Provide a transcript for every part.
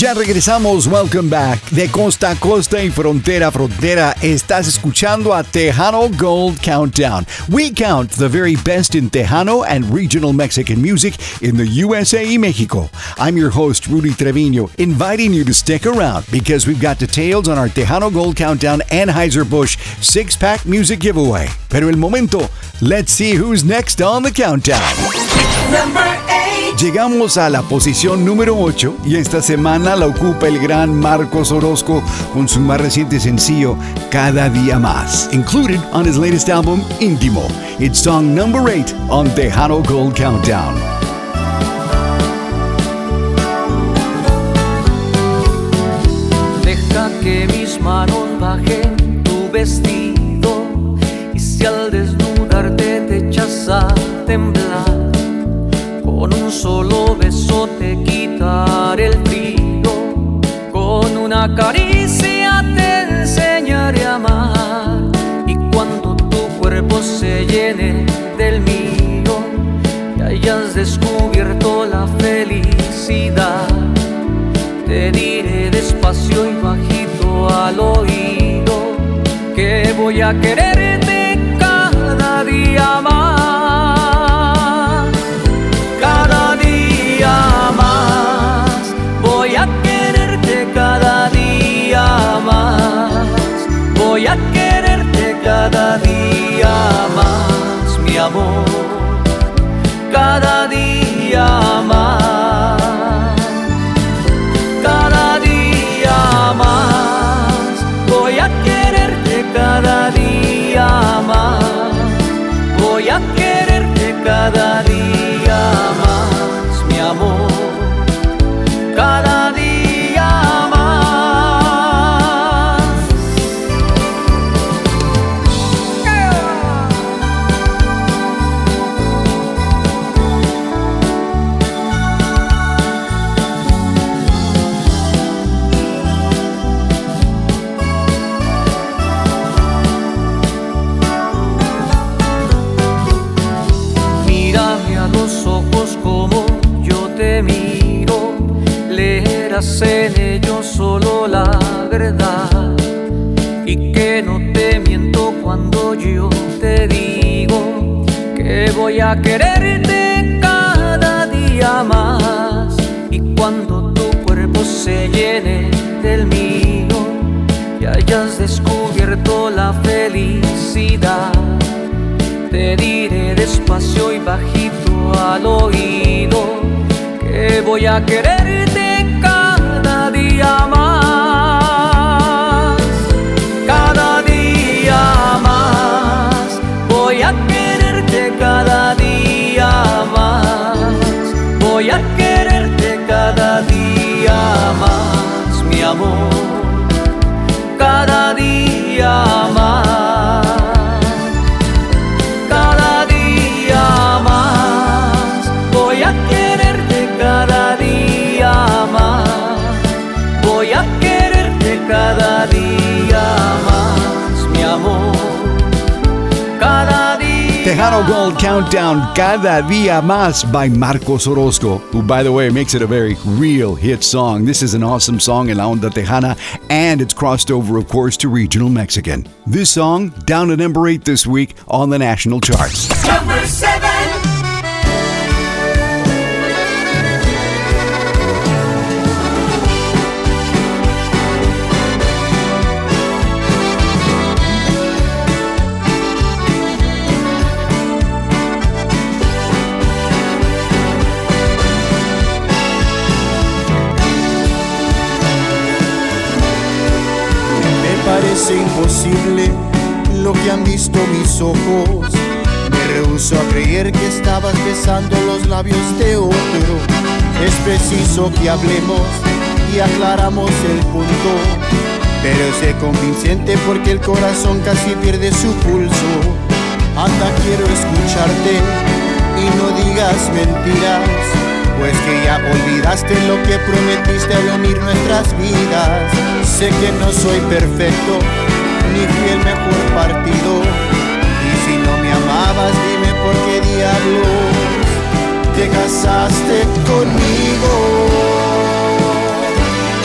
Ya regresamos, welcome back. De costa a costa y frontera a frontera, estás escuchando a Tejano Gold Countdown. We count the very best in Tejano and regional Mexican music in the USA y Mexico. I'm your host, Rudy Trevino, inviting you to stick around because we've got details on our Tejano Gold Countdown Anheuser-Busch 6-pack music giveaway. Pero el momento, let's see who's next on the countdown. Number 8. Llegamos a la posición número 8 y esta semana la ocupa el gran Marcos Orozco con su más reciente sencillo, Cada Día Más, included on his latest album, Íntimo. It's song number 8 on Tejano Gold Countdown. Deja que mis manos bajen tu vestido y si al desnudarte te echas a temblar, con un solo beso te quitaré el frío, con una caricia te enseñaré a amar, y cuando tu cuerpo se llene del mío y hayas descubierto la felicidad, te diré despacio y bajito al oído que voy a quererte cada día más. Cada día más voy a quererte, cada día más voy a quererte, cada día más, mi amor, cada día más, cada día más voy a quererte, cada día más voy a quererte, cada día más, mi amor, cada día más. Mírame a los ojos como yo te miro, leerás en ellos solo la verdad, y que no te miento cuando yo te digo que voy a quererte cada día más, y cuando tu cuerpo se llene del mío y hayas descubierto la felicidad, te diré despacio y bajito al oído que voy a quererte cada día más. Cada día más voy a quererte, cada día más voy a quererte, cada día más, mi amor, cada día más. Voy a quererte cada día más, voy a quererte cada día más, mi amor, cada día. Tejano Gold Countdown, Cada Día Más by Marcos Orozco, who, by the way, makes it a very real hit song. This is an awesome song in La Onda Tejana, and it's crossed over, of course, to regional Mexican. This song, down to number 8 this week on the national charts. Number 7. Parece imposible lo que han visto mis ojos. Me rehúso a creer que estabas besando los labios de otro. Es preciso que hablemos y aclaramos el punto, pero es convincente porque el corazón casi pierde su pulso. Anda, quiero escucharte y no digas mentiras, pues que ya olvidaste lo que prometiste al unir nuestras vidas. Sé que no soy perfecto, ni fui el mejor partido, y si no me amabas, dime por qué diablos te casaste conmigo.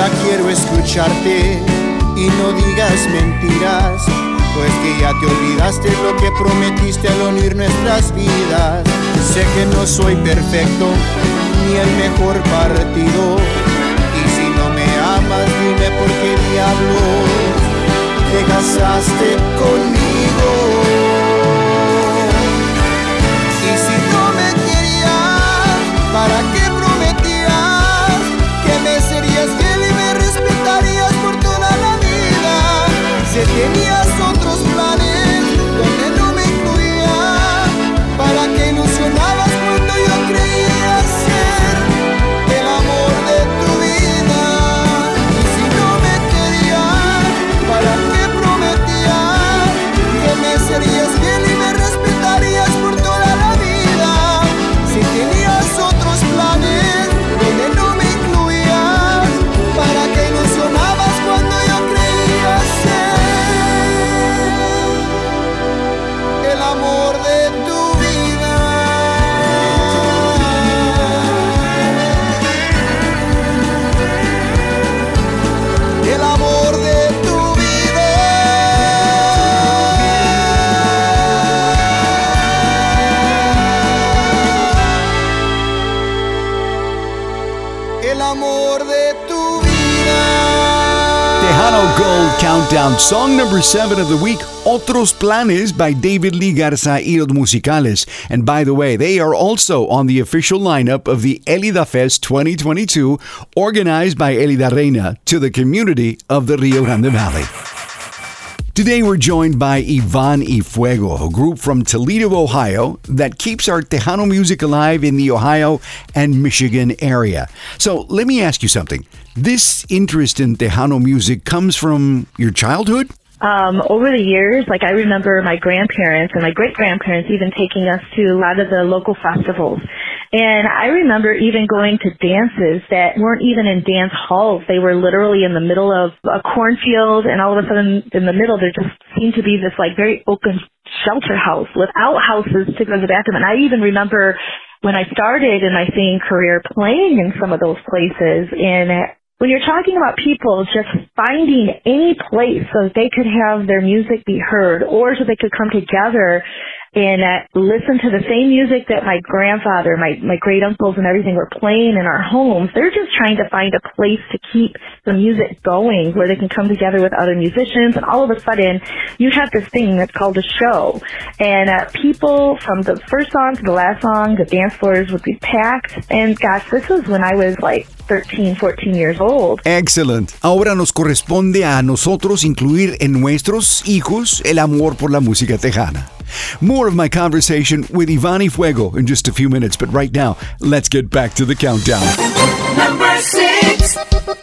ahora quiero escucharte y no digas mentiras, pues que ya te olvidaste lo que prometiste al unir nuestras vidas. Sé que no soy perfecto ni el mejor partido, y si no me amas dime por qué diablos te casaste conmigo. Y si no me querías, ¿para qué prometías que me serías fiel y me respetarías por toda la vida? Si tenías otros planes donde no me incluía, ¿para qué ilusionabas cuando yo creía ser el amor de tu vida? Y si no me querías, ¿para qué prometías que me serías fiel y me respetarías por toda la vida? Si tenías otros planes donde no me incluías, ¿para qué ilusionabas cuando yo creía ser el amor de tu vida? El amor de tu vida. El amor de tu vida. Tejano Gold Countdown, song number 7 of the week, Otros Planes by David Lee Garza y Los Musicales. And by the way, they are also on the official lineup of the Elida Fest 2022, organized by Elida Reina to the community of the Rio Grande Valley. Today we're joined by Iván y Fuego, a group from Toledo, Ohio, that keeps our Tejano music alive in the Ohio and Michigan area. So let me ask you something. This interest in Tejano music comes from your childhood? Over the years, like I remember my grandparents and my great-grandparents even taking us to a lot of the local festivals. And I remember even going to dances that weren't even in dance halls. They were literally in the middle of a cornfield, and all of a sudden in the middle there just seemed to be this like very open shelter house with outhouses to go to the bathroom. And I even remember when I started in my singing career playing in some of those places. And when you're talking about people just finding any place so that they could have their music be heard or so they could come together and listen to the same music that my grandfather, my great uncles and everything were playing in our homes. They're just trying to find a place to keep the music going where they can come together with other musicians. And all of a sudden, you have this thing that's called a show. And people from the first song to the last song, the dance floors would be packed. And gosh, this was when I was like 13, 14 years old. Excellent. Ahora nos corresponde a nosotros incluir en nuestros hijos el amor por la música tejana. More of my conversation with Iván y Fuego in just a few minutes, but right now, let's get back to the countdown. Number 6.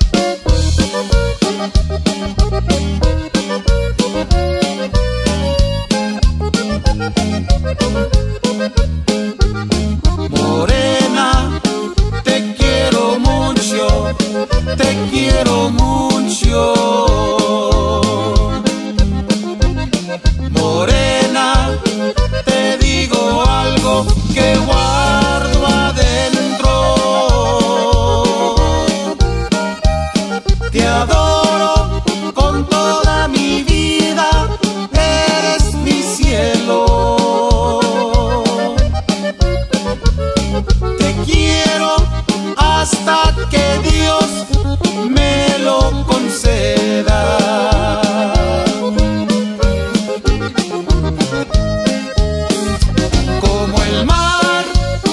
Morena, te quiero mucho, te quiero mucho. Morena, te digo algo que guardo adentro. Te adoro con toda mi vida, eres mi cielo. Te quiero hasta que Dios me lo conceda. Como el mar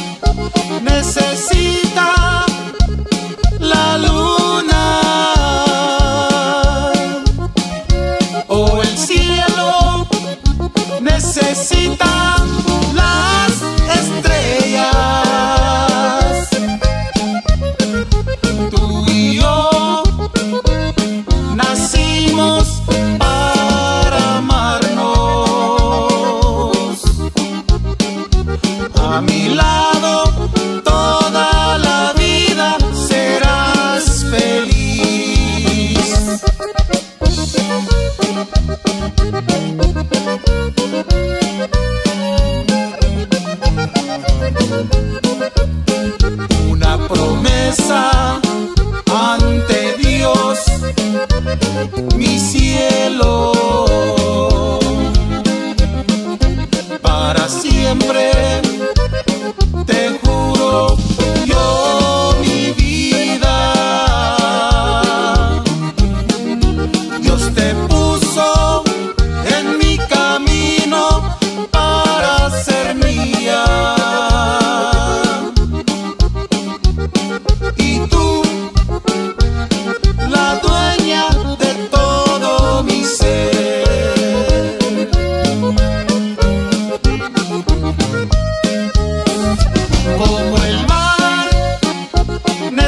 necesita la luna, o el cielo necesita las estrellas. Tú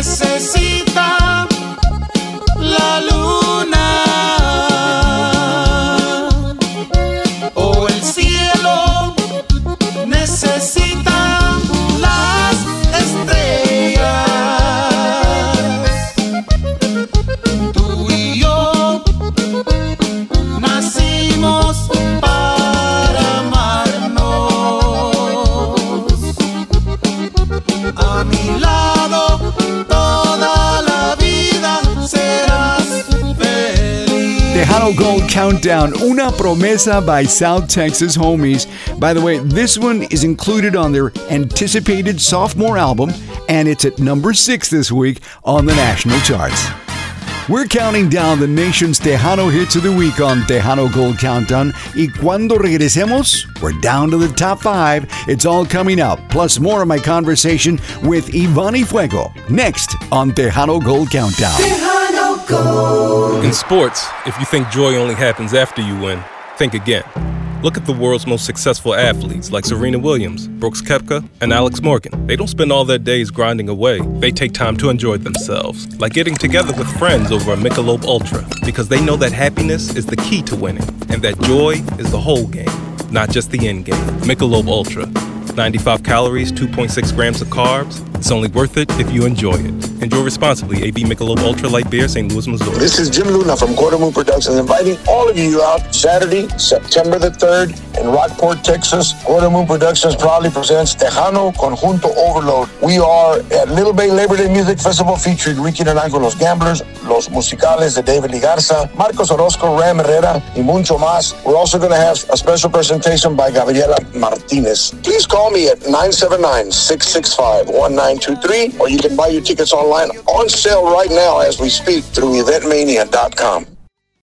necesita la luna o el cielo necesita las estrellas. Tú y yo nacimos para amarnos. A mi lado toda la vida serás feliz. Tejano Gold Countdown, una promesa by South Texas Homies. By the way, this one is included on their anticipated sophomore album, and it's at number 6 this week on the national charts. We're counting down the nation's Tejano hits of the week on Tejano Gold Countdown. Y cuando regresemos, we're down to the top 5. It's all coming up, plus more of my conversation with Ivani Fuego, next on Tejano Gold Countdown. Tejano Gold. In sports, if you think joy only happens after you win, think again. Look at the world's most successful athletes like Serena Williams, Brooks Koepka, and Alex Morgan. They don't spend all their days grinding away. They take time to enjoy themselves, like getting together with friends over a Michelob Ultra, because they know that happiness is the key to winning, and that joy is the whole game, not just the end game. Michelob Ultra. 95 calories, 2.6 grams of carbs. It's only worth it if you enjoy it. Enjoy responsibly. AB Michelob Ultra Light Beer, St. Louis, Missouri. This is Jim Luna from Quarter Moon Productions, inviting all of you out Saturday, September the 3rd in Rockport, Texas. Quarter Moon Productions proudly presents Tejano Conjunto Overload. We are at Little Bay Labor Day Music Festival featuring Ricky Naranjo, Los Gamblers, Los Musicales de David Ligarza, Marcos Orozco, Ram Herrera, y mucho más. We're also going to have a special presentation by Gabriela Martinez. Please call me at 979-665-1923, or you can buy your tickets online on sale right now as we speak through eventmania.com.